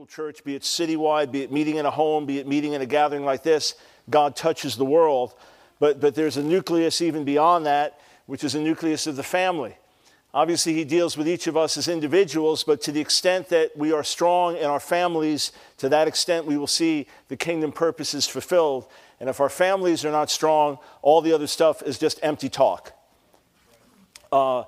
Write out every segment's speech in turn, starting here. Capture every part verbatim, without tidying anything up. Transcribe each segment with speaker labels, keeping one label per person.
Speaker 1: Church, be it citywide, be it meeting in a home, be it meeting in a gathering like this, God touches the world. But, but there's a nucleus even beyond that, which is a nucleus of the family. Obviously, he deals with each of us as individuals, but to the extent that we are strong in our families, to that extent we will see the kingdom purposes fulfilled. And if our families are not strong, all the other stuff is just empty talk. Uh,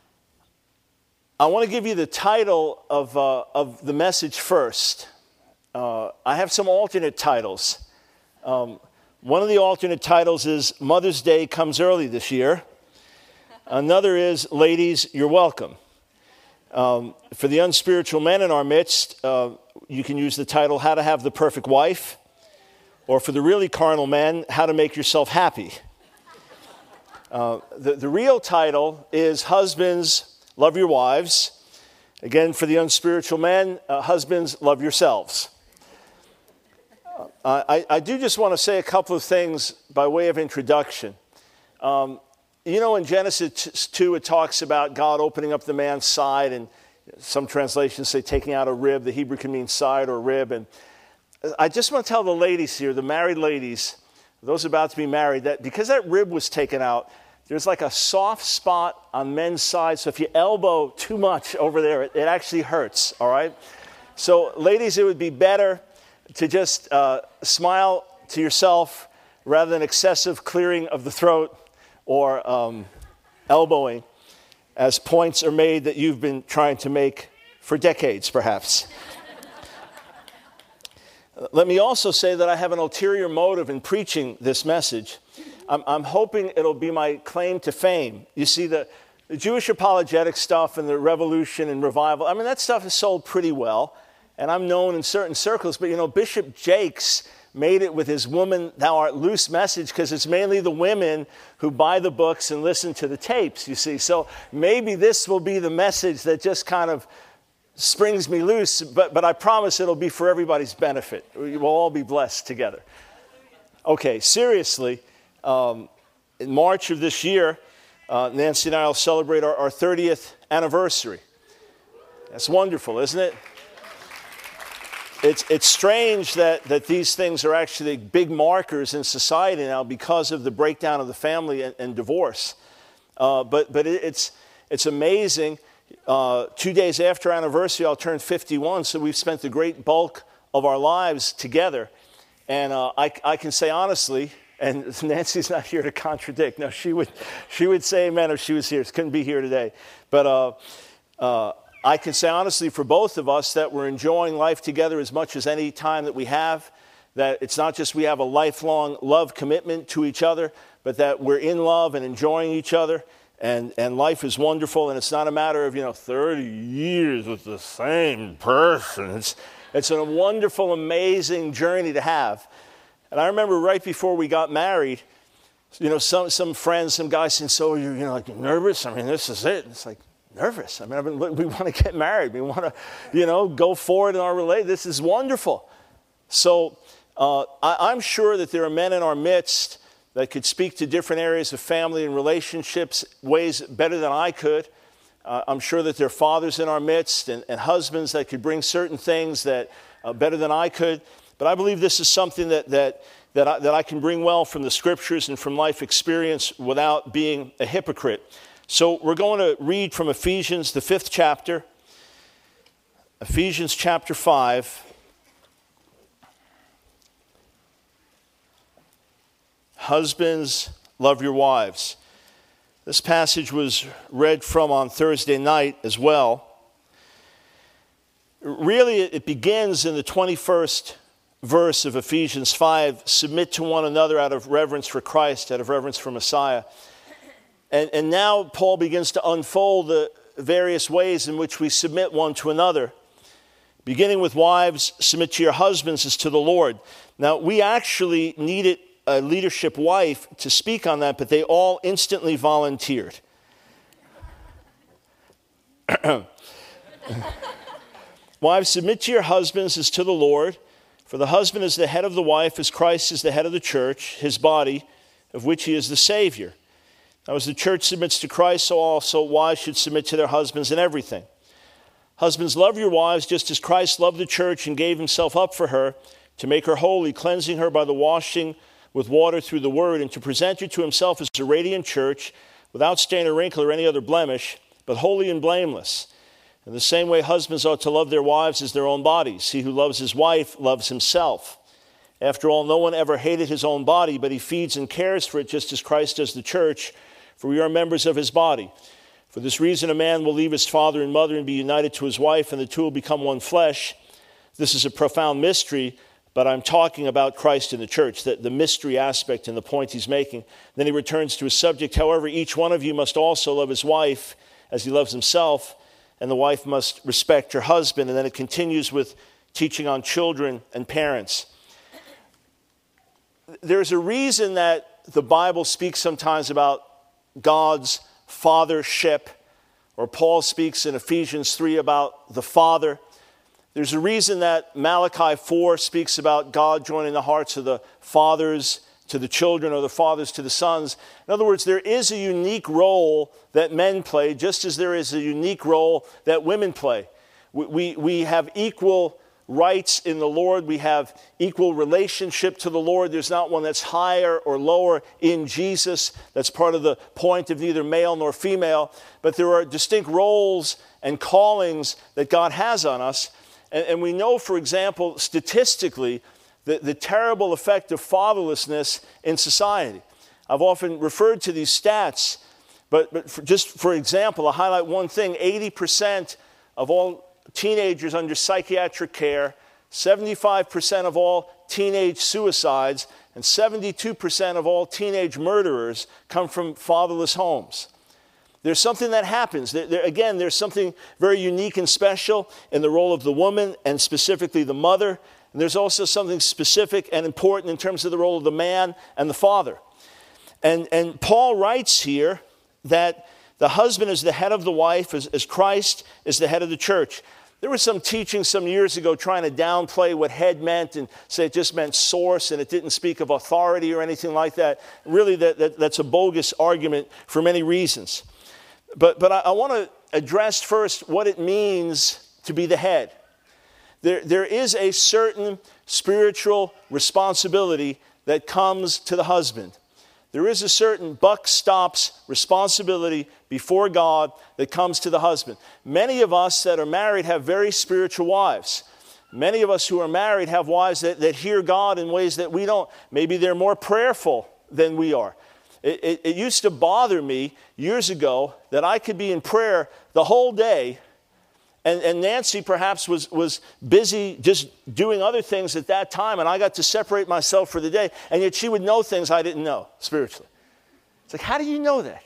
Speaker 1: I want to give you the title of, uh, of the message first. Uh, I have some alternate titles. Um, one of the alternate titles is Mother's Day Comes Early This Year. Another is Ladies, You're Welcome. Um, for the unspiritual men in our midst, uh, you can use the title How to Have the Perfect Wife. Or for the really carnal men, How to Make Yourself Happy. Uh, the, the real title is Husbands, Love Your Wives. Again, for the unspiritual men, uh, husbands, love yourselves. Uh, I, I do just want to say a couple of things by way of introduction. Um, you know, in Genesis two, it talks about God opening up the man's side, and some translations say taking out a rib. The Hebrew can mean side or rib. And I just want to tell the ladies here, the married ladies, those about to be married, that because that rib was taken out, there's like a soft spot on men's side. So if you elbow too much over there, it, it actually hurts, all right? So ladies, it would be better to just uh, smile to yourself rather than excessive clearing of the throat or um, elbowing, as points are made that you've been trying to make for decades, perhaps. Let me also say that I have an ulterior motive in preaching this message. I'm, I'm hoping it'll be my claim to fame. You see, the, the Jewish apologetic stuff and the revolution and revival, I mean, that stuff is sold pretty well, and I'm known in certain circles. But, you know, Bishop Jakes made it with his Woman Thou Art Loose message because it's mainly the women who buy the books and listen to the tapes, you see. So maybe this will be the message that just kind of springs me loose, but, but I promise it'll be for everybody's benefit. We will all be blessed together. Okay, seriously, um, in March of this year, uh, Nancy and I will celebrate our, our thirtieth anniversary. That's wonderful, isn't it? It's, it's strange that, that these things are actually big markers in society now because of the breakdown of the family and, and divorce. Uh, but but it, it's, it's amazing. Uh, two days after our anniversary, I'll turn fifty-one, so we've spent the great bulk of our lives together. And uh, I, I can say honestly, and Nancy's not here to contradict. No, she would she would say amen if she was here. She couldn't be here today. But uh, uh, I can say honestly for both of us that we're enjoying life together as much as any time that we have. That it's not just we have a lifelong love commitment to each other, but that we're in love and enjoying each other. And and life is wonderful, and it's not a matter of, you know, thirty years with the same person. It's, it's a wonderful, amazing journey to have. And I remember right before we got married, you know, some some friends, some guys saying, so you're, you know, like nervous? I mean, this is it. It's like, nervous? I mean, I've been, we want to get married. We want to, you know, go forward in our relationship. This is wonderful. So uh, I, I'm sure that there are men in our midst that could speak to different areas of family and relationships ways better than I could. Uh, I'm sure that there are fathers in our midst and, and husbands that could bring certain things that uh, better than I could. But I believe this is something that that that I, that I can bring well from the scriptures and from life experience without being a hypocrite. So we're going to read from Ephesians, the fifth chapter, Ephesians chapter five. Husbands, love your wives. This passage was read from on Thursday night as well. Really, it begins in the twenty-first verse of Ephesians five. Submit to one another out of reverence for Christ, out of reverence for Messiah. And, and now Paul begins to unfold the various ways in which we submit one to another. Beginning with wives, submit to your husbands as to the Lord. Now, we actually needed a leadership wife to speak on that, but they all instantly volunteered. Wives, submit to your husbands as to the Lord, for the husband is the head of the wife, as Christ is the head of the church, his body, of which he is the Savior. Now, as the church submits to Christ, so also wives should submit to their husbands in everything. Husbands, love your wives just as Christ loved the church and gave himself up for her to make her holy, cleansing her by the washing with water through the word, and to present her to himself as a radiant church, without stain or wrinkle or any other blemish, but holy and blameless. In the same way, husbands ought to love their wives as their own bodies. He who loves his wife loves himself. After all, no one ever hated his own body, but he feeds and cares for it just as Christ does the church, for we are members of his body. For this reason, a man will leave his father and mother and be united to his wife, and the two will become one flesh. This is a profound mystery, but I'm talking about Christ and the church, the, the mystery aspect and the point he's making. Then he returns to his subject. However, each one of you must also love his wife as he loves himself, and the wife must respect her husband. And then it continues with teaching on children and parents. There's a reason that the Bible speaks sometimes about God's fathership, or Paul speaks in Ephesians three about the Father. There's a reason that Malachi four speaks about God joining the hearts of the fathers to the children, or the fathers to the sons. In other words, there is a unique role that men play, just as there is a unique role that women play. We, we, we have equal rights in the Lord. We have equal relationship to the Lord. There's not one that's higher or lower in Jesus. That's part of the point of neither male nor female. But there are distinct roles and callings that God has on us. And, and we know, for example, statistically, the, the terrible effect of fatherlessness in society. I've often referred to these stats, but, but for, just for example, I'll highlight one thing. eighty percent of all teenagers under psychiatric care, seventy-five percent of all teenage suicides, and seventy-two percent of all teenage murderers come from fatherless homes. There's something that happens. There, there, again, there's something very unique and special in the role of the woman, and specifically the mother. And there's also something specific and important in terms of the role of the man and the father. And, and Paul writes here that the husband is the head of the wife, as, as Christ is the head of the church. There was some teaching some years ago trying to downplay what head meant and say it just meant source, and it didn't speak of authority or anything like that. Really, that, that, that's a bogus argument for many reasons. But, but I, I want to address first what it means to be the head. There, there is a certain spiritual responsibility that comes to the husband. There is a certain buck stops responsibility before God that comes to the husband. Many of us that are married have very spiritual wives. Many of us who are married have wives that, that hear God in ways that we don't. Maybe they're more prayerful than we are. It, it, it used to bother me years ago that I could be in prayer the whole day, and, and Nancy perhaps was, was busy just doing other things at that time, and I got to separate myself for the day, and yet she would know things I didn't know spiritually. It's like, how do you know that?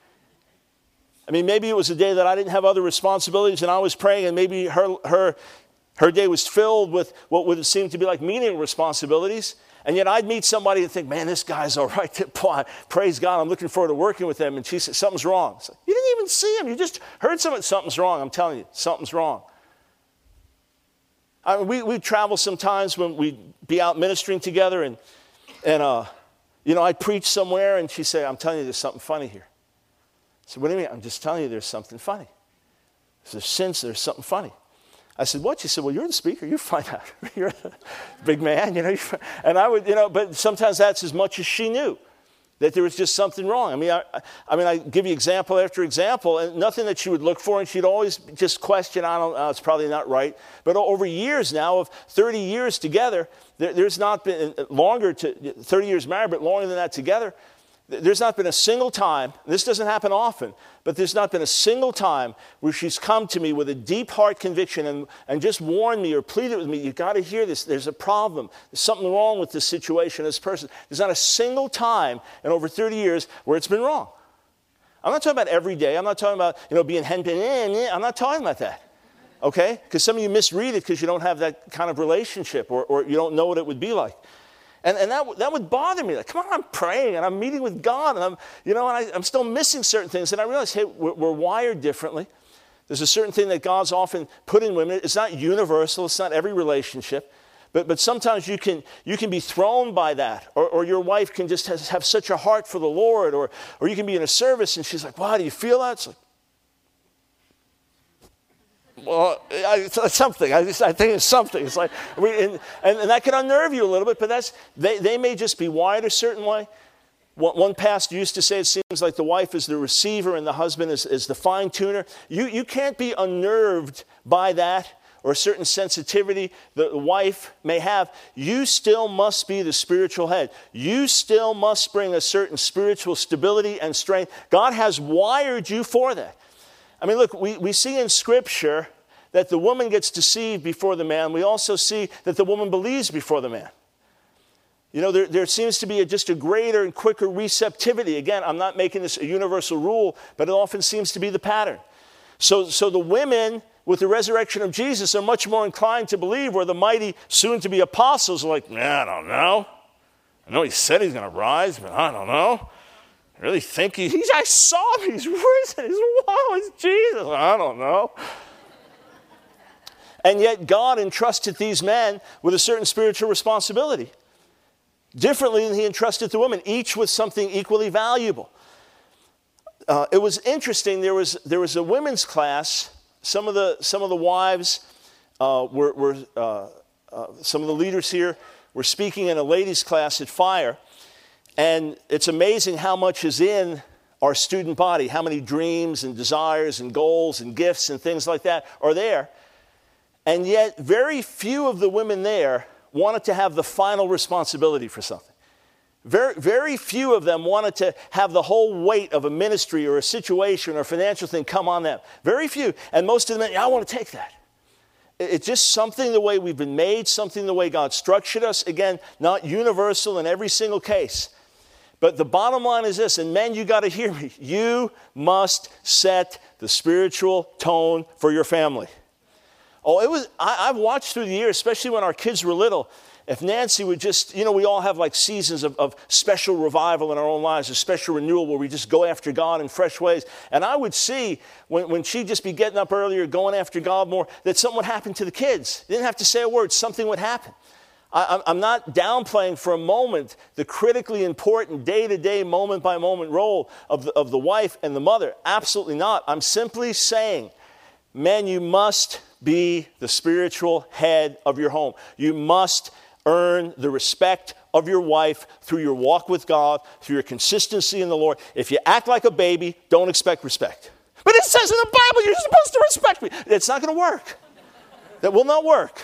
Speaker 1: I mean, maybe it was a day that I didn't have other responsibilities, and I was praying, and maybe her, her, her day was filled with what would seem to be like meaningless responsibilities. And yet I'd meet somebody and think, man, this guy's all right. Praise God, I'm looking forward to working with them. And she said, something's wrong. Like, you didn't even see him. You just heard something. Something's wrong. I'm telling you, something's wrong. I mean, we, we travel sometimes when we'd be out ministering together. And, and uh, you know, I'd preach somewhere. And she'd say, I'm telling you, there's something funny here. I said, what do you mean? I'm just telling you there's something funny. There's since there's something funny. I said, what? She said, well, you're the speaker. You find out. You're a big man, you know. And I would, you know, but sometimes that's as much as she knew, that there was just something wrong. I mean, I, I mean, I give you example after example, and nothing that she would look for, and she'd always just question, I don't know, it's probably not right. But over years now of thirty years together, there, there's not been, longer to, thirty years married, but longer than that together, there's not been a single time, this doesn't happen often, but there's not been a single time where she's come to me with a deep heart conviction and, and just warned me or pleaded with me, you've got to hear this, there's a problem, there's something wrong with this situation, this person. There's not a single time in over thirty years where it's been wrong. I'm not talking about every day, I'm not talking about, you know, being henpecked, eh, eh, I'm not talking about that, okay? Because some of you misread it because you don't have that kind of relationship, or, or you don't know what it would be like. And, and that, that would bother me. Like, come on, I'm praying and I'm meeting with God, and I'm, you know, and I, I'm still missing certain things. And I realized, hey, we're, we're wired differently. There's a certain thing that God's often put in women. It's not universal. It's not every relationship. But, but sometimes you can, you can be thrown by that. Or, or your wife can just have, have such a heart for the Lord. Or, or you can be in a service and she's like, wow, do you feel that? It's like, well, I, it's something. I, just, I think it's something. It's like, we, and, and, and that can unnerve you a little bit, but that's, they, they may just be wired a certain way. One, one pastor used to say it seems like the wife is the receiver and the husband is, is the fine tuner. You, you can't be unnerved by that or a certain sensitivity the wife may have. You still must be the spiritual head. You still must bring a certain spiritual stability and strength. God has wired you for that. I mean, look, we, we see in Scripture that the woman gets deceived before the man. We also see that the woman believes before the man. You know, there, there seems to be a, just a greater and quicker receptivity. Again, I'm not making this a universal rule, but it often seems to be the pattern. So, so the women with the resurrection of Jesus are much more inclined to believe, where the mighty soon-to-be apostles are like, nah, I don't know. I know he said he's going to rise, but I don't know. I really think he, he's, I saw him, he's risen, he's, wow, it's Jesus. I don't know. And yet God entrusted these men with a certain spiritual responsibility, differently than he entrusted the women, each with something equally valuable. Uh, it was interesting, there was, there was a women's class. Some of the, some of the wives uh, were, were uh, uh, some of the leaders here were speaking in a ladies' class at Fire. And it's amazing how much is in our student body, how many dreams and desires and goals and gifts and things like that are there. And yet very few of the women there wanted to have the final responsibility for something. Very, very few of them wanted to have the whole weight of a ministry or a situation or a financial thing come on them. Very few. And most of them, yeah, I want to take that. It's just something the way we've been made, something the way God structured us. Again, not universal in every single case. But the bottom line is this, and men, you got to hear me. You must set the spiritual tone for your family. Oh, it was, I, I've watched through the years, especially when our kids were little, if Nancy would just, you know, we all have like seasons of, of special revival in our own lives, a special renewal where we just go after God in fresh ways. And I would see when, when she'd just be getting up earlier, going after God more, that something would happen to the kids. They didn't have to say a word, something would happen. I, I'm not downplaying for a moment the critically important day-to-day, moment-by-moment role of the, of the wife and the mother. Absolutely not. I'm simply saying, men, you must be the spiritual head of your home. You must earn the respect of your wife through your walk with God, through your consistency in the Lord. If you act like a baby, don't expect respect. But it says in the Bible you're supposed to respect me. It's not going to work. That will not work.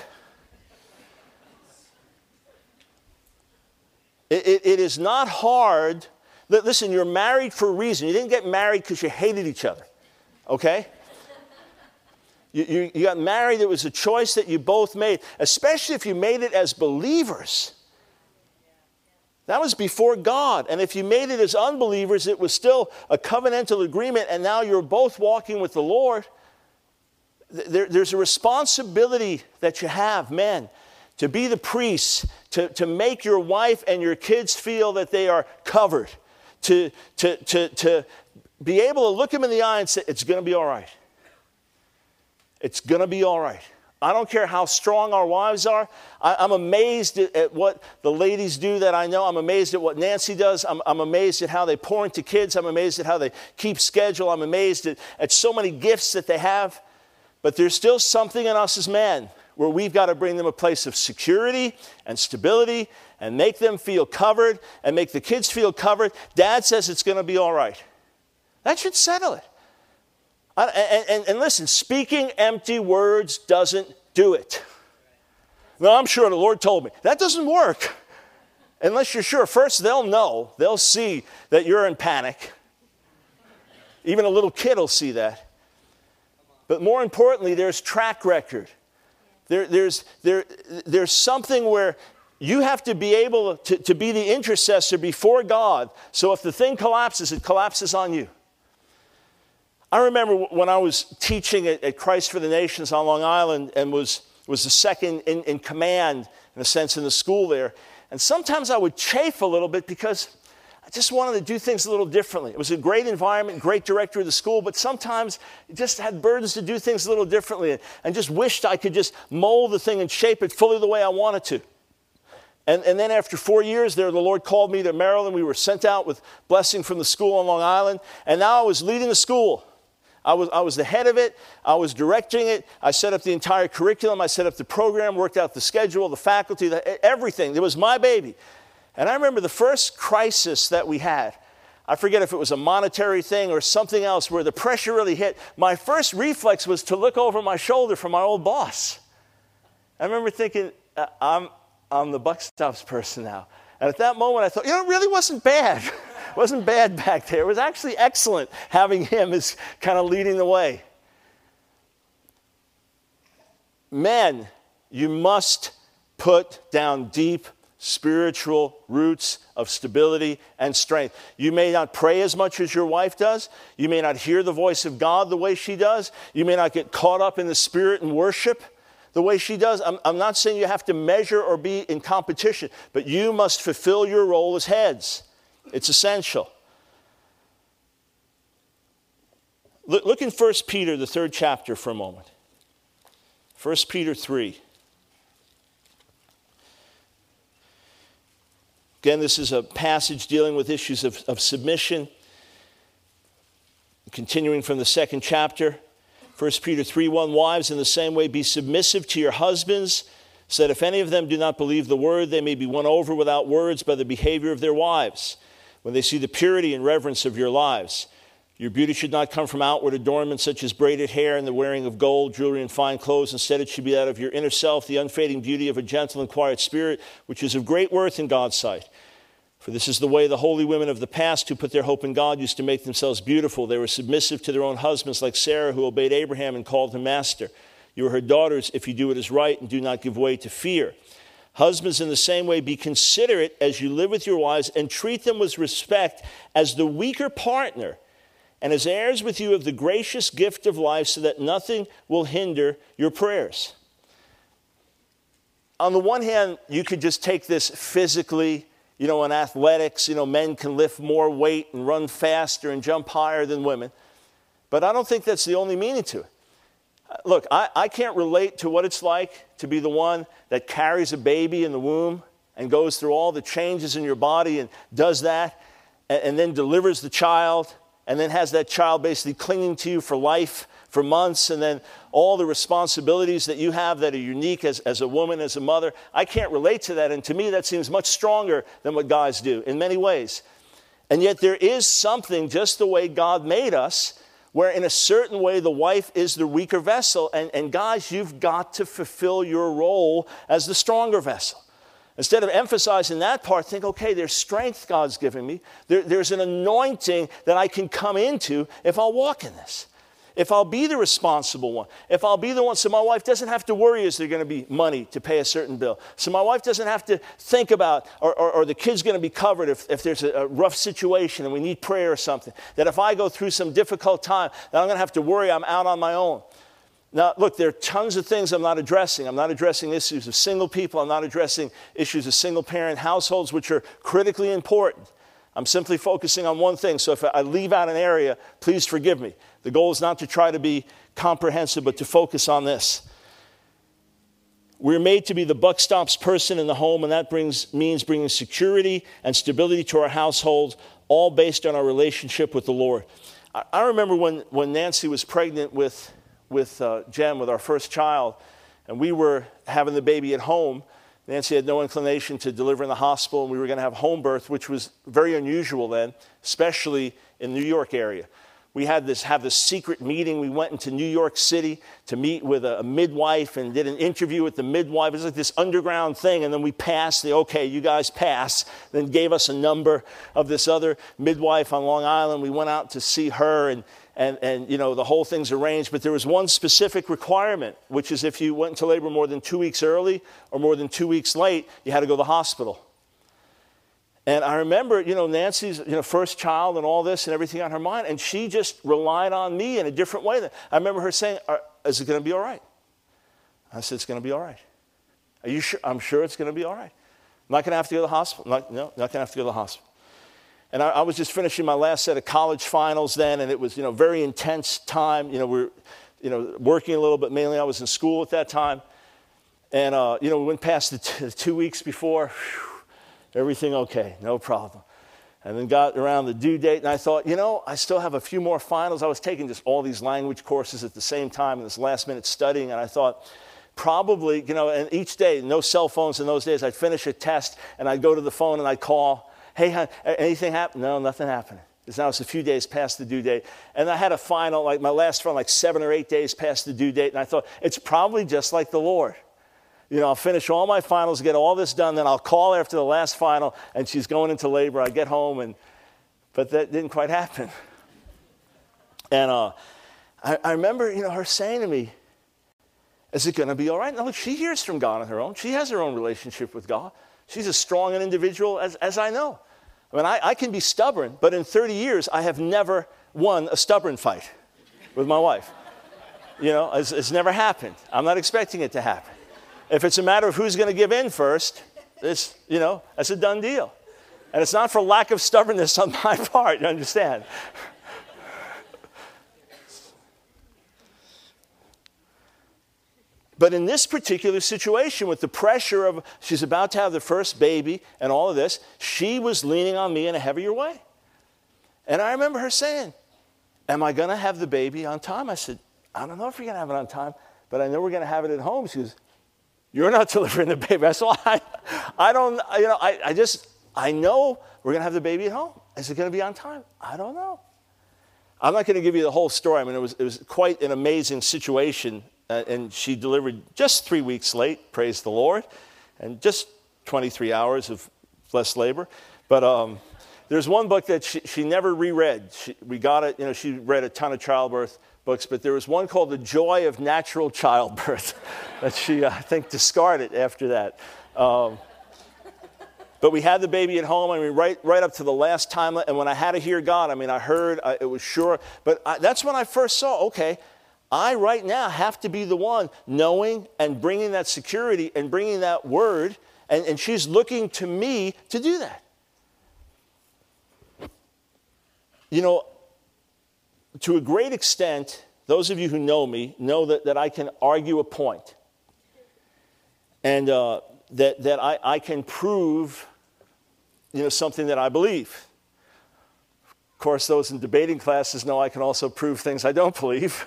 Speaker 1: It, it, it is not hard. Listen, you're married for a reason. You didn't get married because you hated each other. Okay? You, you, you got married. It was a choice that you both made, especially if you made it as believers. That was before God. And if you made it as unbelievers, it was still a covenantal agreement, and now you're both walking with the Lord. There, there's a responsibility that you have, men, to be the priests, to, to make your wife and your kids feel that they are covered, to, to, to, to be able to look them in the eye and say, it's going to be all right. It's going to be all right. I don't care how strong our wives are. I, I'm amazed at, at what the ladies do that I know. I'm amazed at what Nancy does. I'm, I'm amazed at how they pour into kids. I'm amazed at how they keep schedule. I'm amazed at, at so many gifts that they have. But there's still something in us as men where we've got to bring them a place of security and stability and make them feel covered and make the kids feel covered. Dad says it's going to be all right. That should settle it. And, and, and listen, speaking empty words doesn't do it. No, I'm sure the Lord told me. That doesn't work. Unless you're sure. First, they'll know. They'll see that you're in panic. Even a little kid will see that. But more importantly, there's track record. There, there's, there, there's something where you have to be able to, to be the intercessor before God. So if the thing collapses, it collapses on you. I remember when I was teaching at, at Christ for the Nations on Long Island and was, was the second in, in command, in a sense, in the school there. And sometimes I would chafe a little bit because I just wanted to do things a little differently. It was a great environment, great director of the school, but sometimes it just had burdens to do things a little differently and, and just wished I could just mold the thing and shape it fully the way I wanted to. And, and then after four years there, the Lord called me to Maryland. We were sent out with blessing from the school on Long Island, and now I was leading the school. I was, I was the head of it. I was directing it. I set up the entire curriculum. I set up the program, worked out the schedule, the faculty, the, everything. It was my baby. And I remember the first crisis that we had. I forget if it was a monetary thing or something else where the pressure really hit. My first reflex was to look over my shoulder for my old boss. I remember thinking, uh, I'm, I'm the buck stops person now. And at that moment, I thought, you know, it really wasn't bad. It wasn't bad back there. It was actually excellent having him as kind of leading the way. Men, you must put down deep spiritual roots of stability and strength. You may not pray as much as your wife does. You may not hear the voice of God the way she does. You may not get caught up in the spirit and worship the way she does. I'm, I'm not saying you have to measure or be in competition, but you must fulfill your role as heads. It's essential. Look, look in First Peter, the third chapter, for a moment. First Peter three. Again, this is a passage dealing with issues of, of submission. Continuing from the second chapter, First Peter three one, wives, in the same way be submissive to your husbands, so that if any of them do not believe the word, they may be won over without words by the behavior of their wives, when they see the purity and reverence of your lives. Your beauty should not come from outward adornment, such as braided hair and the wearing of gold, jewelry, and fine clothes. Instead, it should be out of your inner self, the unfading beauty of a gentle and quiet spirit, which is of great worth in God's sight. For this is the way the holy women of the past who put their hope in God used to make themselves beautiful. They were submissive to their own husbands, like Sarah, who obeyed Abraham and called him master. You are her daughters if you do what is right and do not give way to fear. Husbands, in the same way, be considerate as you live with your wives and treat them with respect as the weaker partner and as heirs with you of the gracious gift of life, so that nothing will hinder your prayers. On the one hand, you could just take this physically. You know, in athletics, you know, men can lift more weight and run faster and jump higher than women. But I don't think that's the only meaning to it. Look, I, I can't relate to what it's like to be the one that carries a baby in the womb and goes through all the changes in your body and does that and, and then delivers the child and then has that child basically clinging to you for life for months, and then all the responsibilities that you have that are unique as, as a woman, as a mother. I can't relate to that, and to me that seems much stronger than what guys do in many ways. And yet there is something, just the way God made us, where in a certain way the wife is the weaker vessel, and, and guys, you've got to fulfill your role as the stronger vessel. Instead of emphasizing that part, think, okay, there's strength God's given me. There, there's an anointing that I can come into if I'll walk in this. If I'll be the responsible one, if I'll be the one, so my wife doesn't have to worry, is there going to be money to pay a certain bill? So my wife doesn't have to think about, or, or, or the kid's going to be covered if, if there's a, a rough situation and we need prayer or something. That if I go through some difficult time, that I'm going to have to worry I'm out on my own. Now, look, there are tons of things I'm not addressing. I'm not addressing issues of single people. I'm not addressing issues of single-parent households, which are critically important. I'm simply focusing on one thing. So if I leave out an area, please forgive me. The goal is not to try to be comprehensive, but to focus on this. We're made to be the buck stops person in the home, and that brings, means bringing security and stability to our household, all based on our relationship with the Lord. I, I remember when, when Nancy was pregnant with, with uh, Jen, with our first child, and we were having the baby at home. Nancy had no inclination to deliver in the hospital, and we were going to have home birth, which was very unusual then, especially in the New York area. We had this have this secret meeting. We went into New York City to meet with a, a midwife and did an interview with the midwife. It was like this underground thing, and then we passed the, okay, you guys pass, then gave us a number of this other midwife on Long Island. We went out to see her, and And, and, you know, the whole thing's arranged. But there was one specific requirement, which is if you went into labor more than two weeks early or more than two weeks late, you had to go to the hospital. And I remember, you know, Nancy's, you know, first child and all this and everything on her mind. And she just relied on me in a different way. I remember her saying, is it going to be all right? I said, it's going to be all right. Are you sure? I'm sure it's going to be all right. I'm not going to have to go to the hospital. Not, no, not going to have to go to the hospital. And I, I was just finishing my last set of college finals then, and it was, you know, very intense time. You know, we were, you know, working a little bit. Mainly I was in school at that time. And, uh, you know, we went past the, t- the two weeks before. Whew, everything okay, no problem. And then got around the due date, and I thought, you know, I still have a few more finals. I was taking just all these language courses at the same time, and this last minute studying, and I thought, probably, you know, and each day, no cell phones in those days, I'd finish a test, and I'd go to the phone, and I'd call, hey, hon, anything happened? No, nothing happened. Because now it's a few days past the due date. And I had a final, like my last final, like seven or eight days past the due date, and I thought, it's probably just like the Lord. You know, I'll finish all my finals, get all this done, then I'll call after the last final, and she's going into labor. I get home, and but that didn't quite happen. And uh, I, I remember, you know, her saying to me, is it going to be all right? Now, look, she hears from God on her own. She has her own relationship with God. She's as strong an individual as, as I know. I mean, I, I can be stubborn, but in thirty years, I have never won a stubborn fight with my wife. You know, it's, it's never happened. I'm not expecting it to happen. If it's a matter of who's going to give in first, it's, you know, that's a done deal. And it's not for lack of stubbornness on my part, you understand? But in this particular situation, with the pressure of she's about to have the first baby and all of this, she was leaning on me in a heavier way. And I remember her saying, am I going to have the baby on time? I said, I don't know if you're going to have it on time, but I know we're going to have it at home. She goes, you're not delivering the baby. I said, well, I, I don't, you know, I, I just, I know we're going to have the baby at home. Is it going to be on time? I don't know. I'm not going to give you the whole story. I mean, it was, it was quite an amazing situation. Uh, and she delivered just three weeks late, praise the Lord, and just twenty-three hours of less labor. But um, there's one book that she, she never reread. She, we got it, you know, she read a ton of childbirth books, but there was one called The Joy of Natural Childbirth that she, uh, I think, discarded after that. Um, but we had the baby at home, I mean, right, right up to the last time. And when I had to hear God, I mean, I heard, I, it was sure. But I, that's when I first saw, okay, I right now have to be the one knowing and bringing that security and bringing that word, and, and she's looking to me to do that. You know, to a great extent, those of you who know me know that, that I can argue a point. And uh, that, that I, I can prove, you know, something that I believe. Of course, those in debating classes know I can also prove things I don't believe.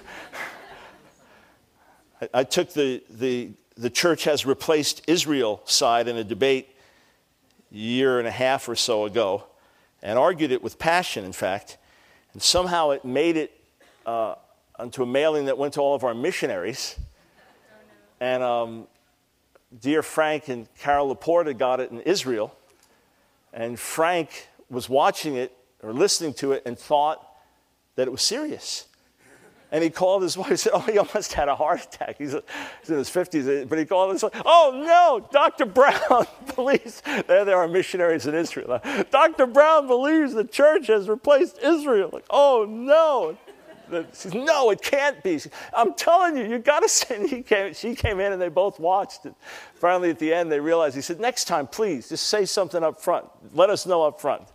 Speaker 1: I, I took the, the, the church has replaced Israel side in a debate a year and a half or so ago, and argued it with passion, in fact. And somehow it made it uh, onto a mailing that went to all of our missionaries. And um, dear Frank and Carol Laporta got it in Israel. And Frank was watching it or listening to it and thought that it was serious. And he called his wife and said, oh, he almost had a heart attack. He's, he's in his fifties, but he called his wife, oh, no, Doctor Brown believes, there there are missionaries in Israel. Doctor Brown believes the church has replaced Israel. Like, oh, no. She says, no, it can't be. I'm telling you, you got to send. He came, she came in and they both watched it. Finally, at the end, they realized, he said, next time, please, just say something up front. Let us know up front.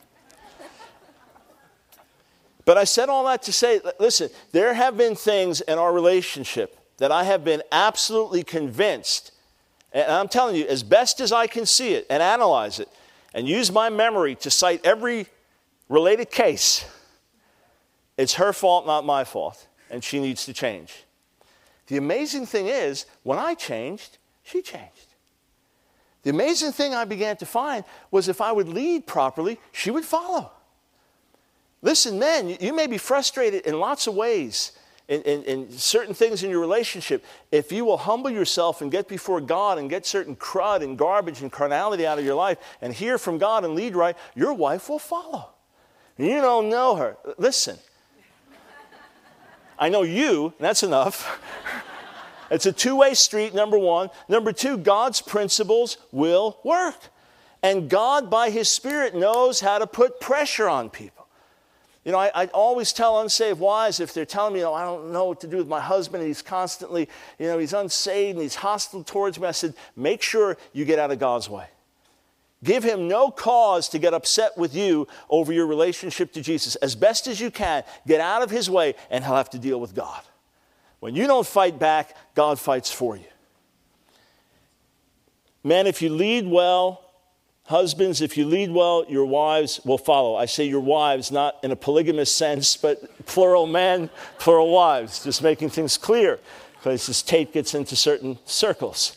Speaker 1: But I said all that to say, listen, there have been things in our relationship that I have been absolutely convinced, and I'm telling you, as best as I can see it and analyze it, and use my memory to cite every related case, it's her fault, not my fault, and she needs to change. The amazing thing is, when I changed, she changed. The amazing thing I began to find was if I would lead properly, she would follow. Listen, men, you may be frustrated in lots of ways in, in, in certain things in your relationship. If you will humble yourself and get before God and get certain crud and garbage and carnality out of your life and hear from God and lead right, your wife will follow. You don't know her. Listen, I know you, and that's enough. It's a two-way street, number one. Number two, God's principles will work. And God, by His Spirit, knows how to put pressure on people. You know, I, I always tell unsaved wives, if they're telling me, you know, I don't know what to do with my husband, and he's constantly, you know, he's unsaved and he's hostile towards me, I said, make sure you get out of God's way. Give him no cause to get upset with you over your relationship to Jesus. As best as you can, get out of his way, and he'll have to deal with God. When you don't fight back, God fights for you. Men, if you lead well, Husbands, if you lead well, your wives will follow. I say your wives, not in a polygamous sense, but plural men, plural wives, just making things clear, because this tape gets into certain circles.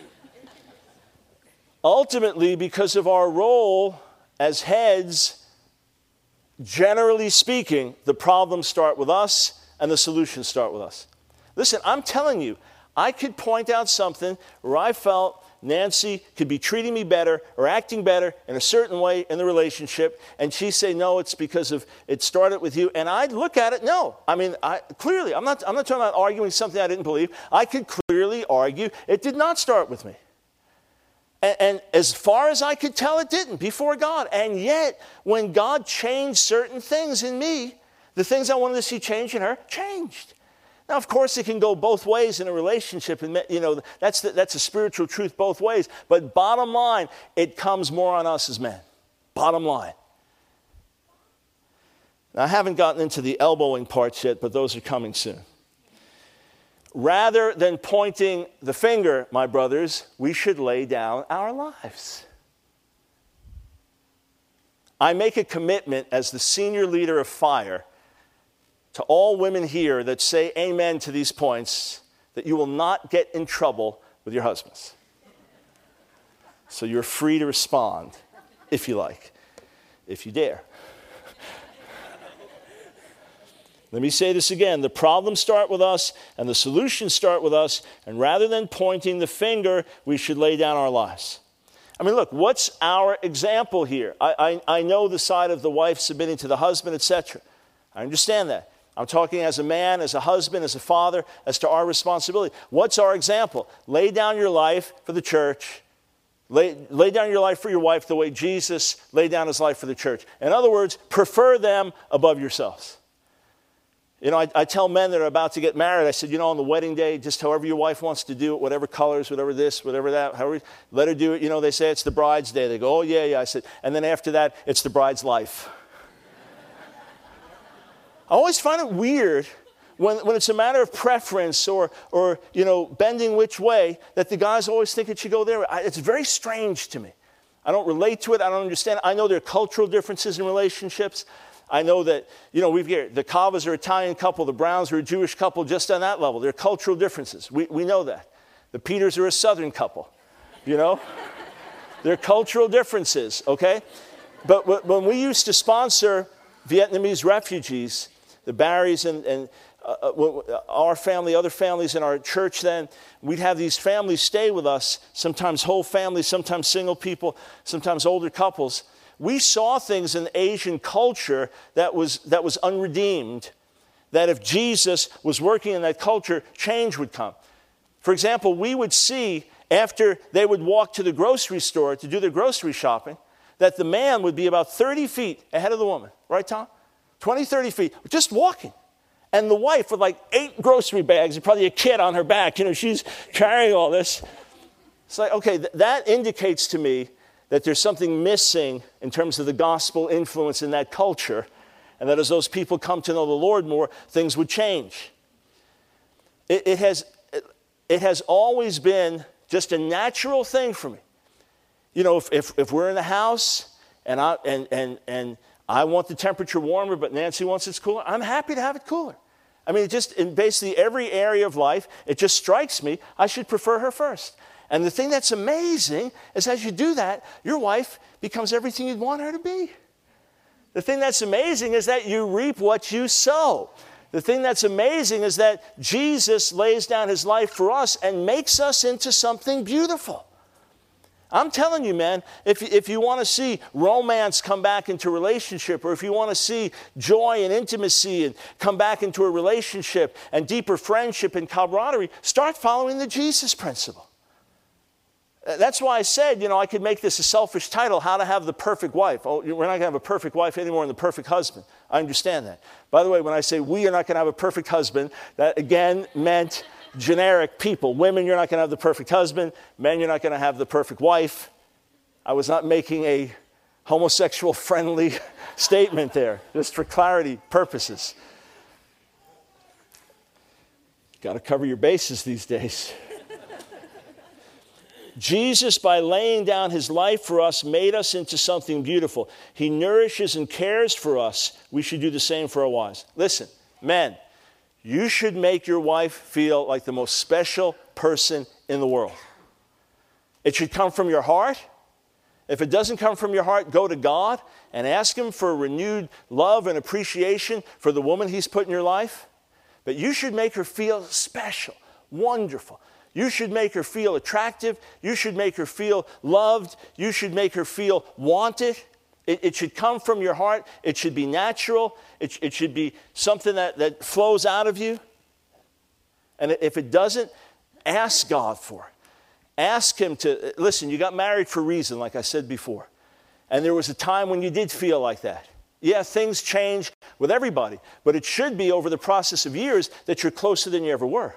Speaker 1: Ultimately, because of our role as heads, generally speaking, the problems start with us and the solutions start with us. Listen, I'm telling you, I could point out something where I felt Nancy could be treating me better or acting better in a certain way in the relationship, and she'd say, no, it's because of it started with you. And I'd look at it, no. I mean, I, clearly, I'm not, I'm not talking about arguing something I didn't believe. I could clearly argue it did not start with me. And, and as far as I could tell, it didn't before God. And yet, when God changed certain things in me, the things I wanted to see change in her changed. Now, of course, it can go both ways in a relationship, and you know that's the, that's a spiritual truth both ways. But bottom line, it comes more on us as men. Bottom line. Now, I haven't gotten into the elbowing parts yet, but those are coming soon. Rather than pointing the finger, my brothers, we should lay down our lives. I make a commitment as the senior leader of FIRE to all women here that say amen to these points, that you will not get in trouble with your husbands. So you're free to respond, if you like, if you dare. Let me say this again. The problems start with us, and the solutions start with us, and rather than pointing the finger, we should lay down our lives. I mean, look, what's our example here? I, I, I know the side of the wife submitting to the husband, et cetera. I understand that. I'm talking as a man, as a husband, as a father, as to our responsibility. What's our example? Lay down your life for the church. Lay, lay down your life for your wife the way Jesus laid down his life for the church. In other words, prefer them above yourselves. You know, I, I tell men that are about to get married, I said, you know, on the wedding day, just however your wife wants to do it, whatever colors, whatever this, whatever that, however, let her do it. You know, they say it's the bride's day. They go, oh, yeah, yeah. I said, and then after that, it's the bride's life. I always find it weird when, when it's a matter of preference or, or, you know, bending which way, that the guys always think it should go there. I, it's very strange to me. I don't relate to it. I don't understand. I know there are cultural differences in relationships. I know that, you know, we've got the Cavas are an Italian couple, the Browns are a Jewish couple, just on that level. There are cultural differences. We, we know that. The Peters are a Southern couple, you know. There are cultural differences, okay? But when we used to sponsor Vietnamese refugees, the Barrys and, and uh, our family, other families in our church then, we'd have these families stay with us, sometimes whole families, sometimes single people, sometimes older couples. We saw things in Asian culture that was, that was unredeemed, that if Jesus was working in that culture, change would come. For example, we would see after they would walk to the grocery store to do their grocery shopping, that the man would be about thirty feet ahead of the woman. Right, Tom? twenty, thirty feet, just walking. And the wife with like eight grocery bags and probably a kid on her back, you know, she's carrying all this. It's like, okay, th- that indicates to me that there's something missing in terms of the gospel influence in that culture, and that as those people come to know the Lord more, things would change. It, it has, it, it has always been just a natural thing for me. You know, if, if, if we're in the house and I, and, and, and I want the temperature warmer, but Nancy wants it cooler, I'm happy to have it cooler. I mean, it just in basically every area of life, it just strikes me I should prefer her first. And the thing that's amazing is as you do that, your wife becomes everything you'd want her to be. The thing that's amazing is that you reap what you sow. The thing that's amazing is that Jesus lays down his life for us and makes us into something beautiful. I'm telling you, man, if, if you want to see romance come back into a relationship, or if you want to see joy and intimacy and come back into a relationship and deeper friendship and camaraderie, start following the Jesus principle. That's why I said, you know, I could make this a selfish title, How to Have the Perfect Wife. Oh, we're not going to have a perfect wife anymore than the perfect husband. I understand that. By the way, when I say we are not going to have a perfect husband, that again meant generic people. Women, you're not going to have the perfect husband. Men, you're not going to have the perfect wife. I was not making a homosexual-friendly statement there, just for clarity purposes. Got to cover your bases these days. Jesus, by laying down his life for us, made us into something beautiful. He nourishes and cares for us. We should do the same for our wives. Listen, men, you should make your wife feel like the most special person in the world. It should come from your heart. If it doesn't come from your heart, go to God and ask him for renewed love and appreciation for the woman he's put in your life. But you should make her feel special, wonderful. You should make her feel attractive. You should make her feel loved. You should make her feel wanted. It, it should come from your heart. It should be natural. It, it should be something that, that flows out of you. And if it doesn't, ask God for it. Ask him to, listen, you got married for a reason, like I said before. And there was a time when you did feel like that. Yeah, things change with everybody. But it should be over the process of years that you're closer than you ever were.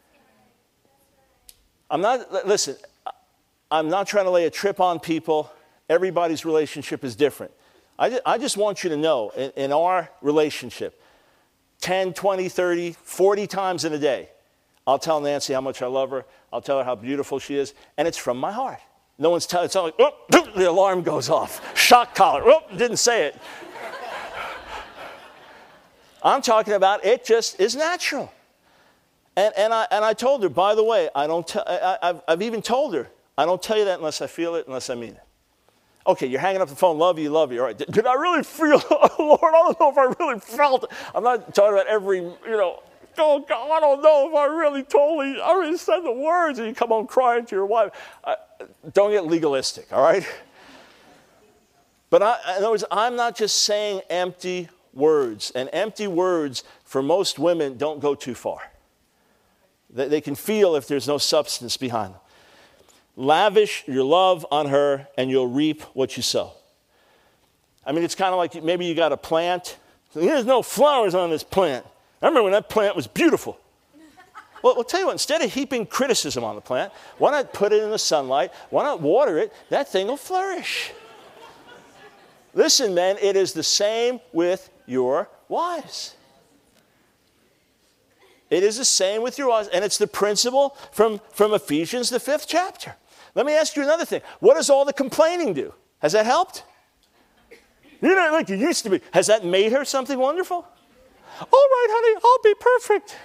Speaker 1: I'm not, listen, I'm not trying to lay a trip on people. Everybody's relationship is different. I just, I just want you to know, in, in our relationship, ten, twenty, thirty, forty times in a day, I'll tell Nancy how much I love her. I'll tell her how beautiful she is. And it's from my heart. No one's telling, it's not like, oh, the alarm goes off. Shock collar, oh, didn't say it. I'm talking about it just is natural. And, and, I, and I told her, by the way, I don't tell, I, I've, I've even told her, I don't tell you that unless I feel it, unless I mean it. Okay, you're hanging up the phone, love you, love you. All right, did, did I really feel, oh, Lord, I don't know if I really felt it. I'm not talking about every, you know, oh, God, I don't know if I really totally, I really said the words, and you come home crying to your wife. I, don't get legalistic, all right? But I, in other words, I'm not just saying empty words. And empty words, for most women, don't go too far. They, they can feel if there's no substance behind them. Lavish your love on her, and you'll reap what you sow. I mean, it's kind of like maybe you got a plant. There's no flowers on this plant. I remember when that plant was beautiful. Well, I'll tell you what, instead of heaping criticism on the plant, why not put it in the sunlight? Why not water it? That thing will flourish. Listen, men, it is the same with your wives. It is the same with your wives, and it's the principle from, from Ephesians, the fifth chapter. Let me ask you another thing. What does all the complaining do? Has that helped? You're not like you used to be. Has that made her something wonderful? All right, honey, I'll be perfect.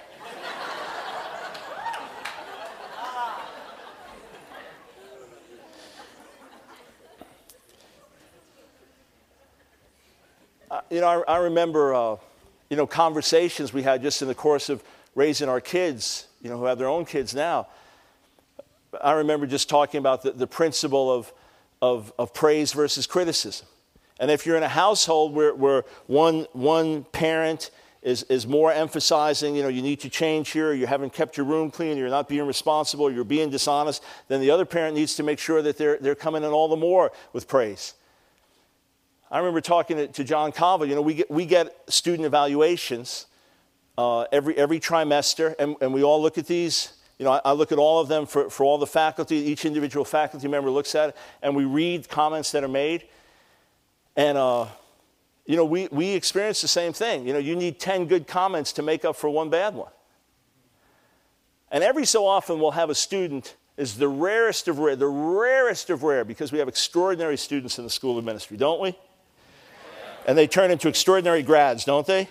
Speaker 1: uh, you know, I, I remember, uh, you know, conversations we had just in the course of raising our kids, you know, who have their own kids now. I remember just talking about the, the principle of, of, of praise versus criticism. And if you're in a household where, where one, one parent is, is more emphasizing, you know, you need to change here, you haven't kept your room clean, you're not being responsible, you're being dishonest, then the other parent needs to make sure that they're, they're coming in all the more with praise. I remember talking to, to John Calva, you know, we get, we get student evaluations uh, every, every trimester, and, and we all look at these. You know, I, I look at all of them for, for all the faculty. Each individual faculty member looks at it, and we read comments that are made. And, uh, you know, we, we experience the same thing. You know, you need ten good comments to make up for one bad one. And every so often we'll have a student, is the rarest of rare, the rarest of rare, because we have extraordinary students in the School of Ministry, don't we? And they turn into extraordinary grads, don't they?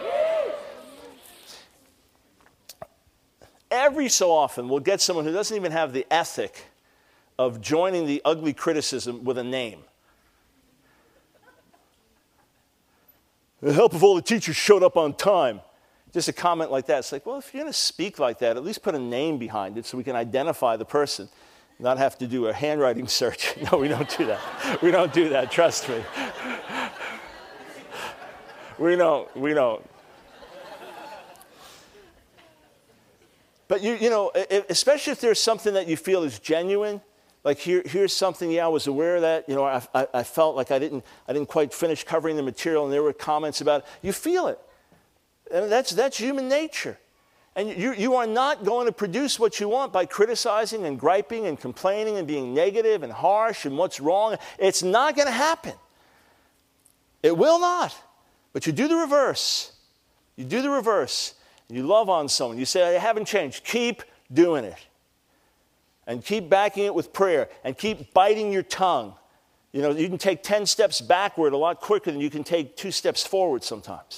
Speaker 1: Every so often we'll get someone who doesn't even have the ethic of joining the ugly criticism with a name. The help if all the teachers showed up on time. Just a comment like that. It's like, well, if you're going to speak like that, at least put a name behind it so we can identify the person, not have to do a handwriting search. No, we don't do that. We don't do that, trust me. We don't, we don't. But, you, you know, especially if there's something that you feel is genuine, like here, here's something, yeah, I was aware of that. You know, I, I, I felt like I didn't, I didn't quite finish covering the material, and there were comments about it. You feel it. And that's, that's human nature. And you, you are not going to produce what you want by criticizing and griping and complaining and being negative and harsh and what's wrong. It's not going to happen. It will not. But you do the reverse. You do the reverse. You love on someone. You say, I haven't changed. Keep doing it. and keep backing it with prayer and keep biting your tongue. You know, you can take ten steps backward a lot quicker than you can take two steps forward sometimes.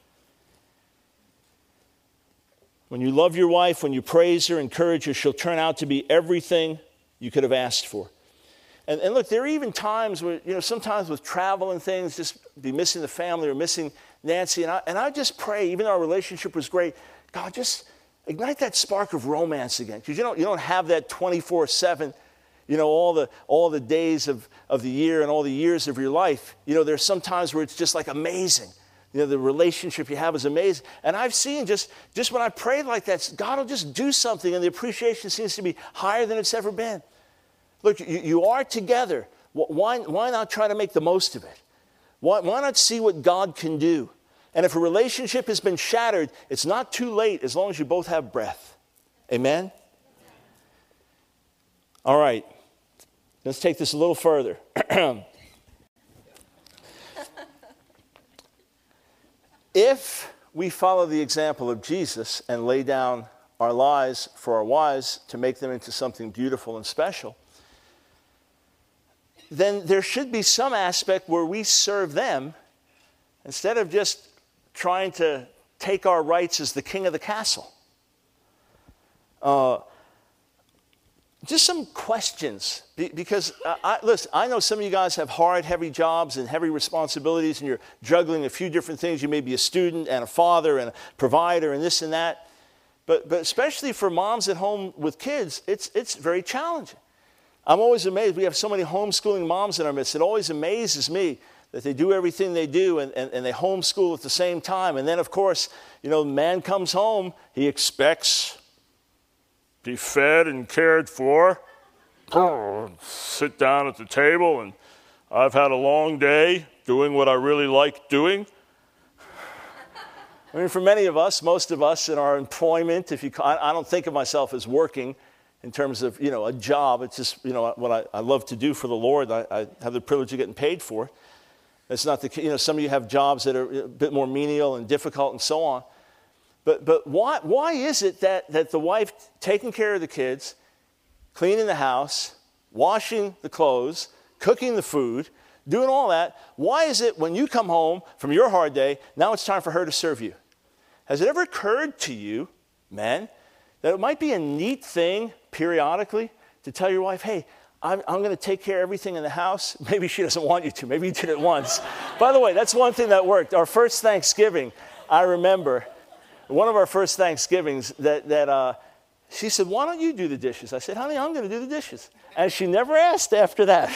Speaker 1: When you love your wife, when you praise her, encourage her, she'll turn out to be everything you could have asked for. And, and look, there are even times where, you know, sometimes with travel and things, just be missing the family or missing Nancy. And I, and I just pray, even though our relationship was great, God, just ignite that spark of romance again. Because you don't, you don't have that twenty-four seven, you know, all the, all the days of, of the year and all the years of your life. You know, there's some times where it's just like amazing. You know, the relationship you have is amazing. And I've seen just, just when I prayed like that, God will just do something and the appreciation seems to be higher than it's ever been. Look, you, you are together. Why, why not try to make the most of it? Why, why not see what God can do? And if a relationship has been shattered, it's not too late as long as you both have breath. Amen? All right. Let's take this a little further. If we follow the example of Jesus and lay down our lives for our wives to make them into something beautiful and special, then there should be some aspect where we serve them instead of just trying to take our rights as the king of the castle. Uh, just some questions, because uh, I, listen, I know some of you guys have hard, heavy jobs and heavy responsibilities, and you're juggling a few different things. You may be a student and a father and a provider and this and that. But, but especially for moms at home with kids, it's, it's very challenging. I'm always amazed. We have so many homeschooling moms in our midst. It always amazes me that they do everything they do and, and, and they homeschool at the same time. And then, of course, you know, the man comes home. He expects be fed and cared for, sit down at the table, and I've had a long day doing what I really like doing. I mean, for many of us, most of us in our employment, if you, I don't think of myself as working in terms of, you know, a job. It's just, you know, what I, I love to do for the Lord. I, I have the privilege of getting paid for it. It's not the, you know, some of you have jobs that are a bit more menial and difficult and so on. But, but why, why is it that, that the wife taking care of the kids, cleaning the house, washing the clothes, cooking the food, doing all that, why is it when you come home from your hard day, now it's time for her to serve you? Has it ever occurred to you, men, that it might be a neat thing periodically to tell your wife, hey, I'm, I'm going to take care of everything in the house? Maybe she doesn't want you to. Maybe you did it once. By the way, that's one thing that worked. Our first Thanksgiving, I remember, one of our first Thanksgivings, that, that uh, she said, why don't you do the dishes? I said, honey, I'm going to do the dishes. And she never asked after that.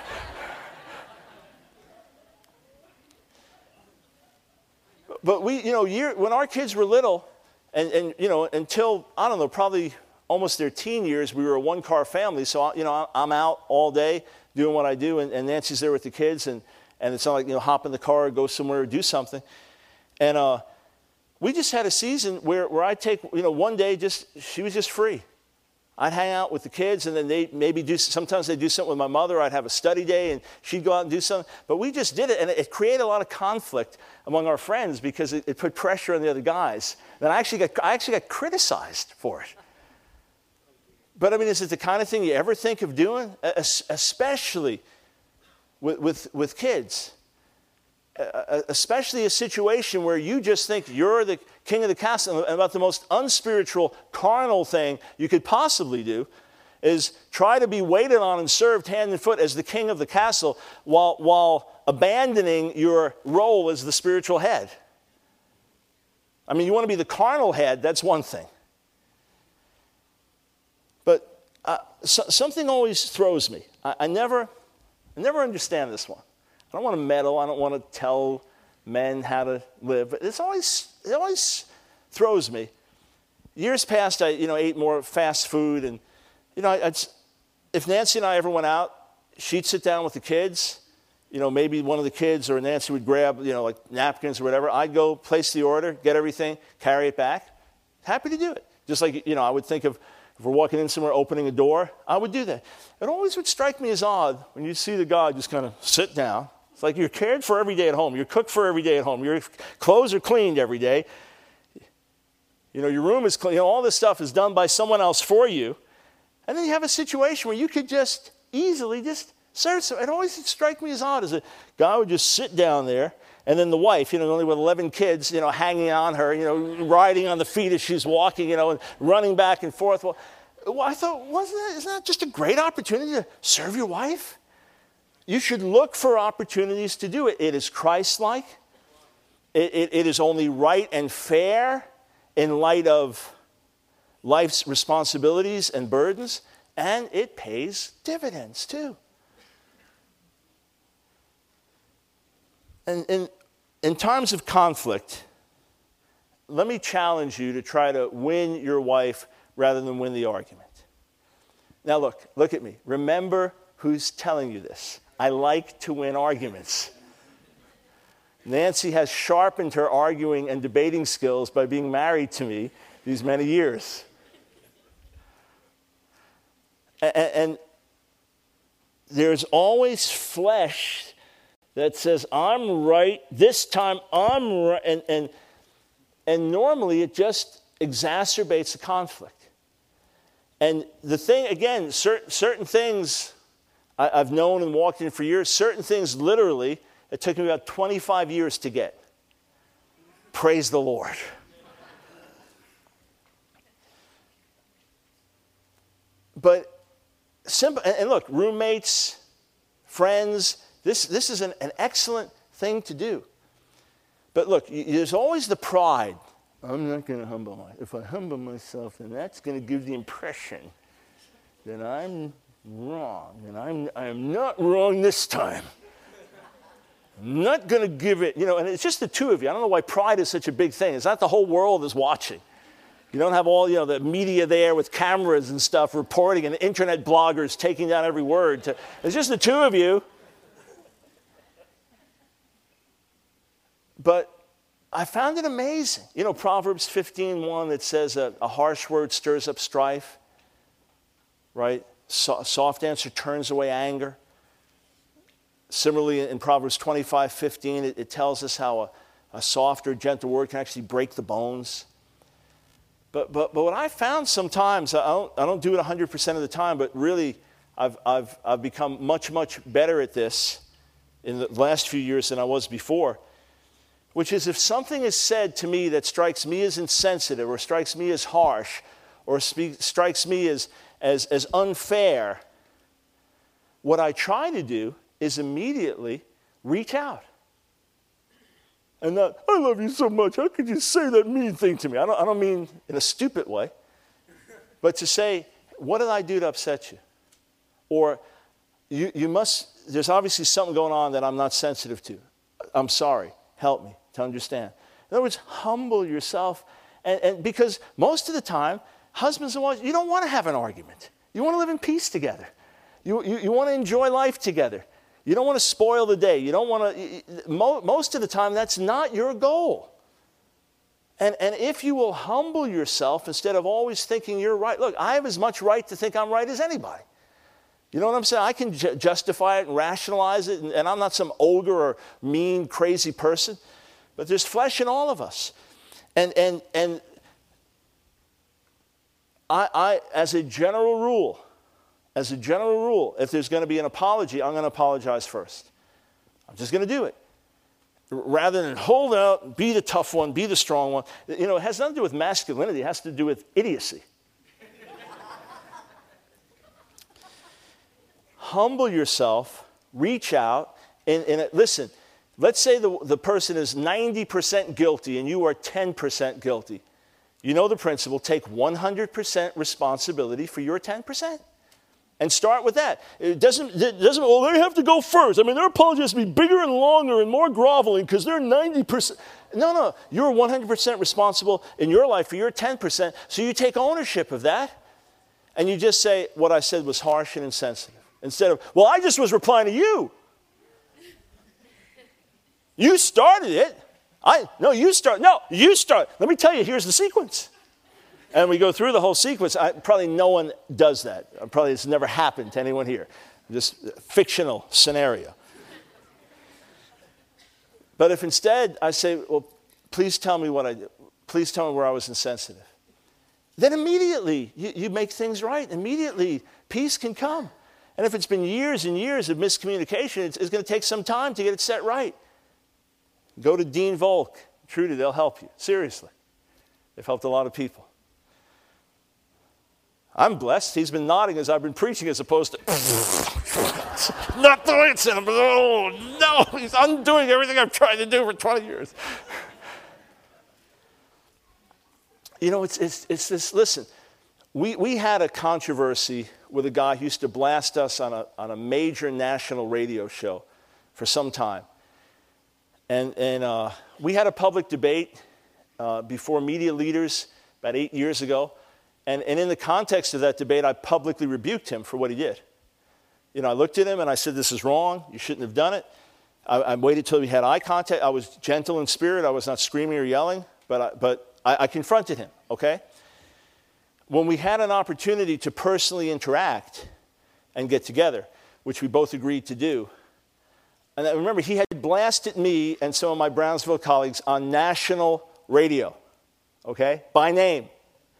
Speaker 1: But we, you know, year, when our kids were little, and, and, you know, until, I don't know, probably almost their teen years, we were a one-car family. So, you know, I'm out all day doing what I do, and, and Nancy's there with the kids, and, and it's not like, you know, hop in the car, go somewhere, or do something. And uh, we just had a season where, where I'd take, you know, one day, just she was just free. I'd hang out with the kids, and then they maybe do, sometimes they'd do something with my mother. I'd have a study day, and she'd go out and do something. But we just did it, and it, it created a lot of conflict among our friends because it, it put pressure on the other guys. And I actually got, I actually got criticized for it. But I mean, is it the kind of thing you ever think of doing? Especially with, with, with kids. Especially a situation where you just think you're the king of the castle, and about the most unspiritual, carnal thing you could possibly do is try to be waited on and served hand and foot as the king of the castle while, while abandoning your role as the spiritual head. I mean, you want to be the carnal head, that's one thing. But uh, so, something always throws me. I, I never, I never understand this one. I don't want to meddle. I don't want to tell men how to live. But it's always, it always throws me. Years past, I, you know, ate more fast food, and you know, I'd, if Nancy and I ever went out, she'd sit down with the kids. You know, maybe one of the kids or Nancy would grab, you know, like napkins or whatever. I'd go place the order, get everything, carry it back. Happy to do it. Just like, you know, I would think of if we're walking in somewhere, opening a door, I would do that. It always would strike me as odd when you see the guy just kind of sit down. It's like you're cared for every day at home. You're cooked for every day at home. Your clothes are cleaned every day. You know, your room is clean. You know, all this stuff is done by someone else for you. And then you have a situation where you could just easily just serve some. It always struck me as odd as a guy would just sit down there, and then the wife, you know, only with eleven kids, you know, hanging on her, you know, riding on the feet as she's walking, you know, and running back and forth. Well, well I thought, wasn't that, isn't that just a great opportunity to serve your wife? You should look for opportunities to do it. It is Christ-like. It, it, it is only right and fair in light of life's responsibilities and burdens, and it pays dividends too. And in, in times of conflict, let me challenge you to try to win your wife rather than win the argument. Now look, look at me. Remember who's telling you this. I like to win arguments. Nancy has sharpened her arguing and debating skills by being married to me these many years. And, and there's always flesh that says, I'm right, this time I'm right, and, and, and normally it just exacerbates the conflict. And the thing, again, certain, certain things I, I've known and walked in for years, certain things literally, it took me about twenty-five years to get. Praise the Lord. But simple, and look, roommates, friends, this, this is an, an excellent thing to do. But look, there's always the pride. I'm not going to humble myself. If I humble myself, then that's going to give the impression that I'm wrong. And I'm, I'm not wrong this time. I'm not going to give it, you know, and it's just the two of you. I don't know why pride is such a big thing. It's not the whole world is watching. You don't have all, you know, the media there with cameras and stuff reporting and internet bloggers taking down every word. To, it's just the two of you. But I found it amazing. You know, Proverbs fifteen one, that says a, a harsh word stirs up strife, right? So, soft answer turns away anger. Similarly, in Proverbs twenty-five fifteen, it, it tells us how a, a soft or gentle word can actually break the bones. But, but, but what I found sometimes, I don't, I don't do it one hundred percent of the time, but really I've, I've, I've become much, much better at this in the last few years than I was before, which is if something is said to me that strikes me as insensitive or strikes me as harsh or speak, strikes me as, as, as unfair, what I try to do is immediately reach out. And not, I love you so much, how could you say that mean thing to me? I don't, I don't mean in a stupid way, but to say, what did I do to upset you? Or you, you must, there's obviously something going on that I'm not sensitive to. I'm sorry, help me to understand. In other words, humble yourself. And, and because most of the time, husbands and wives, you don't want to have an argument. You want to live in peace together. You, you, you want to enjoy life together. You don't want to spoil the day. You don't want to, most of the time, that's not your goal. And, and if you will humble yourself instead of always thinking you're right. Look, I have as much right to think I'm right as anybody. You know what I'm saying? I can ju- justify it and rationalize it, and, and I'm not some ogre or mean, crazy person. But there's flesh in all of us. And, and, and I, I, as a general rule, As a general rule, if there's going to be an apology, I'm going to apologize first. I'm just going to do it. Rather than hold out, be the tough one, be the strong one. You know, it has nothing to do with masculinity. It has to do with idiocy. Humble yourself, reach out, and, and listen, let's say the, the person is ninety percent guilty and you are ten percent guilty. You know the principle, take one hundred percent responsibility for your ten percent. And start with that. It doesn't, it doesn't, well, they have to go first. I mean, their apology has to be bigger and longer and more groveling because they're ninety percent. No, no, you're one hundred percent responsible in your life for your ten percent. So you take ownership of that and you just say, what I said was harsh and insensitive. Instead of, well, I just was replying to you. You started it. I, no, you start, no, you start. Let me tell you, here's the sequence. And we go through the whole sequence. I, probably no one does that. Probably it's never happened to anyone here. Just a fictional scenario. But if instead I say, well, please tell me what I did. Please tell me where I was insensitive. then immediately you, you make things right. Immediately peace can come. And if it's been years and years of miscommunication, it's, it's going to take some time to get it set right. Go to Dean Volk, Trudy, they'll help you. Seriously. They've helped a lot of people. I'm blessed. He's been nodding as I've been preaching as opposed to, not the way it's in him. Oh, no, he's undoing everything I've tried to do for twenty years. You know, it's, it's, it's this, listen, we, we had a controversy with a guy who used to blast us on a, on a major national radio show for some time. And, and uh, we had a public debate uh, before media leaders about eight years ago. And, and in the context of that debate, I publicly rebuked him for what he did. You know, I looked at him and I said, this is wrong. You shouldn't have done it. I, I waited till we had eye contact. I was gentle in spirit. I was not screaming or yelling, but I, but I, I confronted him, okay? When we had an opportunity to personally interact and get together, which we both agreed to do, and I remember he had blasted me and some of my Brownsville colleagues on national radio, okay, by name.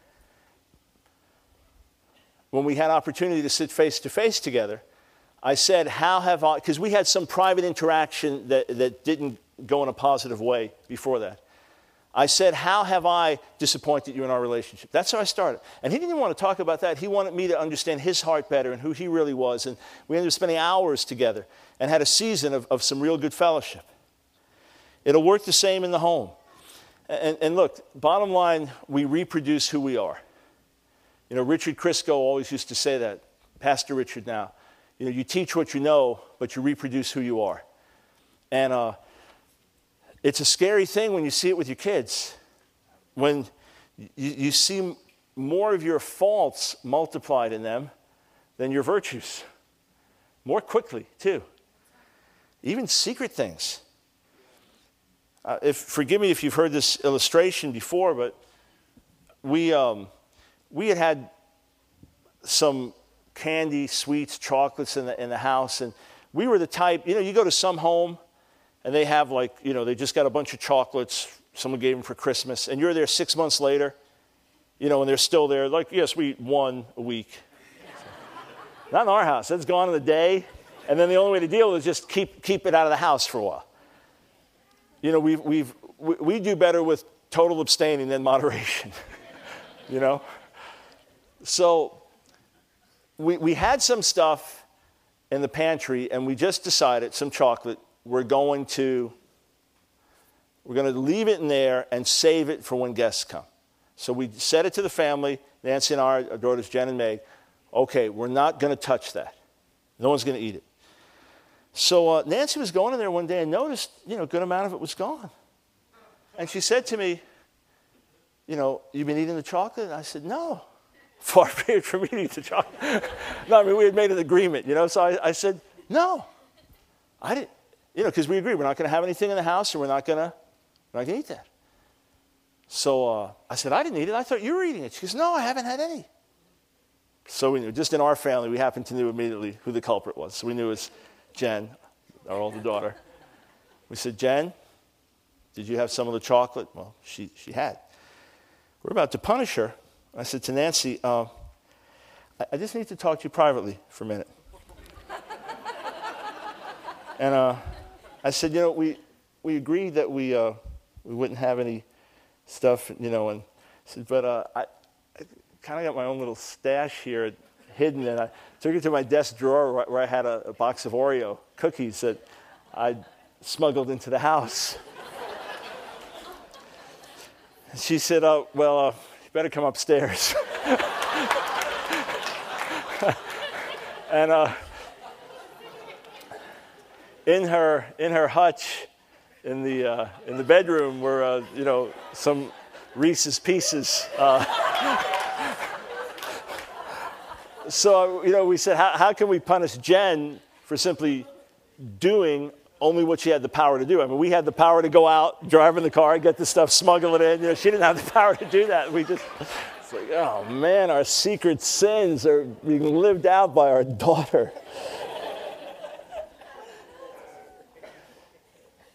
Speaker 1: When we had opportunity to sit face to face together, I said, how have I, because we had some private interaction that, that didn't go in a positive way before that. I said, how have I disappointed you in our relationship? That's how I started. And he didn't even want to talk about that. He wanted me to understand his heart better and who he really was. And we ended up spending hours together and had a season of, of some real good fellowship. It'll work the same in the home. And, and look, bottom line, we reproduce who we are. You know, Richard Crisco always used to say that, Pastor Richard now. You know, you teach what you know, but you reproduce who you are. And uh, it's a scary thing when you see it with your kids. When you, you see more of your faults multiplied in them than your virtues. More quickly, too. Even secret things. Uh, if, forgive me if you've heard this illustration before, but we... Um, We had had some candy, sweets, chocolates in the, in the house, and we were the type, you know, you go to some home, and they have like, you know, they just got a bunch of chocolates, someone gave them for Christmas, and you're there six months later, you know, and they're still there, like, yes, we eat one a week. Not in our house, that's gone in a day, and then the only way to deal with it is just keep, keep it out of the house for a while. You know, we've, we've, we, we do better with total abstaining than moderation, you know? So we, we had some stuff in the pantry, and we just decided, some chocolate, we're going to we're going to leave it in there and save it for when guests come. So we said it to the family, Nancy and I, our daughters Jen and Meg, okay, we're not going to touch that. No one's going to eat it. So uh, Nancy was going in there one day and noticed, you know, a good amount of it was gone. And she said to me, you know, you've been eating the chocolate? And I said, no. Far be it from me to eat the chocolate. No, I mean, we had made an agreement, you know, so I, I said, no, I didn't, you know, because we agreed we're not going to have anything in the house and we're not going to, we're not going to eat that. So uh, I said, I didn't eat it. I thought you were eating it. She goes, no, I haven't had any. So we knew, just in our family, we happened to know immediately who the culprit was. So we knew it was Jen, our older daughter. We said, Jen, did you have some of the chocolate? Well, she, she had. We're about to punish her. I said to Nancy, uh, I, I just need to talk to you privately for a minute. And uh, I said, you know, we we agreed that we uh, we wouldn't have any stuff, you know, and I said, but uh, I, I kind of got my own little stash here hidden, and I took it to my desk drawer where I had a, a box of Oreo cookies that I smuggled into the house. And she said, oh, well, uh, you better come upstairs. And uh, in her in her hutch, in the uh, in the bedroom, were uh, you know some Reese's Pieces. Uh, so you know we said, how, how can we punish Jen for simply doing only what she had the power to do? I mean, we had the power to go out, drive in the car, get the stuff, smuggle it in. You know, she didn't have the power to do that. We just, it's like, oh man, our secret sins are being lived out by our daughter.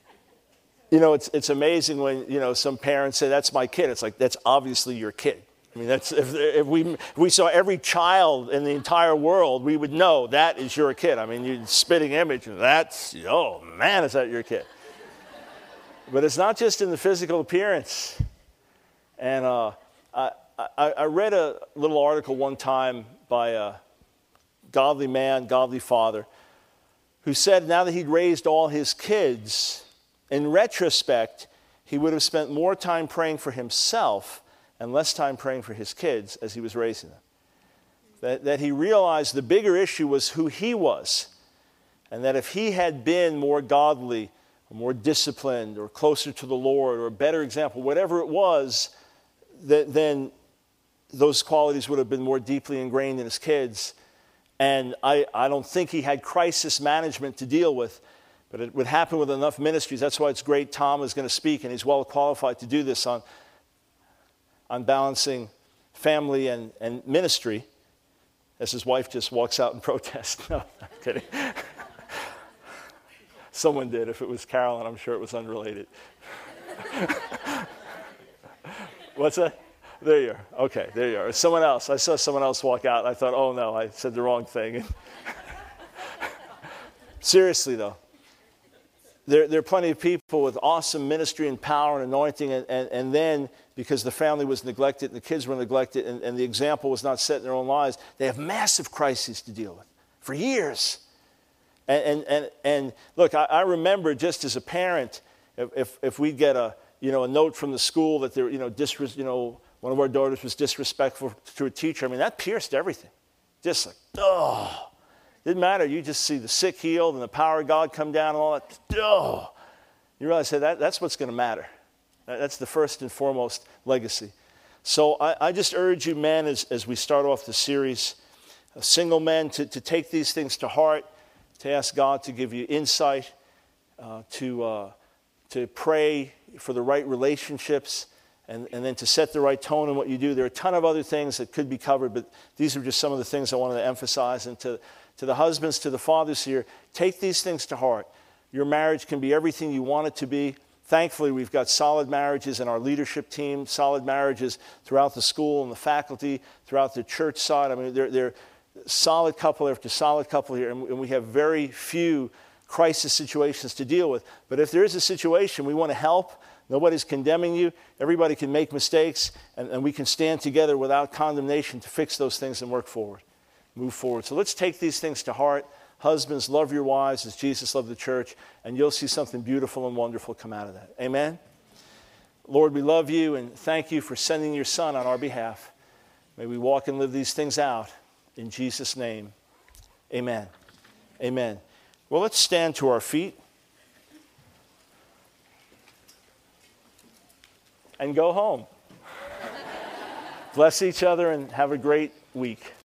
Speaker 1: You know, it's it's amazing when, you know, some parents say, that's my kid. It's like, that's obviously your kid, I mean, that's, if, if, we, if we saw every child in the entire world, we would know that is your kid. I mean, you're spitting image, and that's, oh man, is that your kid? But it's not just in the physical appearance. And uh, I, I, I read a little article one time by a godly man, godly father, who said now that he'd raised all his kids, in retrospect, he would have spent more time praying for himself and less time praying for his kids as he was raising them. That, that he realized the bigger issue was who he was, and that if he had been more godly, or more disciplined, or closer to the Lord, or a better example, whatever it was, that, then those qualities would have been more deeply ingrained in his kids. And I, I don't think he had crisis management to deal with, but it would happen with enough ministries. That's why it's great Tom is going to speak, and he's well qualified to do this on on balancing family and, and ministry, as his wife just walks out in protest. No, I'm kidding. Someone did. If it was Carolyn, I'm sure it was unrelated. What's that? There you are. Okay, there you are. Someone else. I saw someone else walk out. I thought, oh no, I said the wrong thing. Seriously though, there, there are plenty of people with awesome ministry and power and anointing, and, and, and then because the family was neglected and the kids were neglected and, and the example was not set in their own lives, they have massive crises to deal with for years. And, and, and, and look, I, I remember just as a parent, if, if, if we get a, you know, a note from the school that they're, you know, disres- you know, one of our daughters was disrespectful to a teacher, I mean, that pierced everything. Just like, oh, didn't matter. You just see the sick healed and the power of God come down and all that. Oh, you realize hey, that that's what's going to matter. That's the first and foremost legacy. So I, I just urge you, men, as, as we start off the series, uh, single men, to, to take these things to heart, to ask God to give you insight, uh, to, uh, to pray for the right relationships, and, and then to set the right tone in what you do. There are a ton of other things that could be covered, but these are just some of the things I wanted to emphasize. And to, to the husbands, to the fathers here, take these things to heart. Your marriage can be everything you want it to be. Thankfully, we've got solid marriages in our leadership team, solid marriages throughout the school and the faculty, throughout the church side. I mean, they're, they're solid couple after solid couple here, and we have very few crisis situations to deal with. But if there is a situation, we want to help. Nobody's condemning you. Everybody can make mistakes, and, and we can stand together without condemnation to fix those things and work forward, move forward. So let's take these things to heart. Husbands, love your wives as Jesus loved the church, and you'll see something beautiful and wonderful come out of that. Amen? Lord, we love you and thank you for sending your Son on our behalf. May we walk and live these things out in Jesus' name. Amen. Amen. Well, let's stand to our feet and go home. Bless each other and have a great week.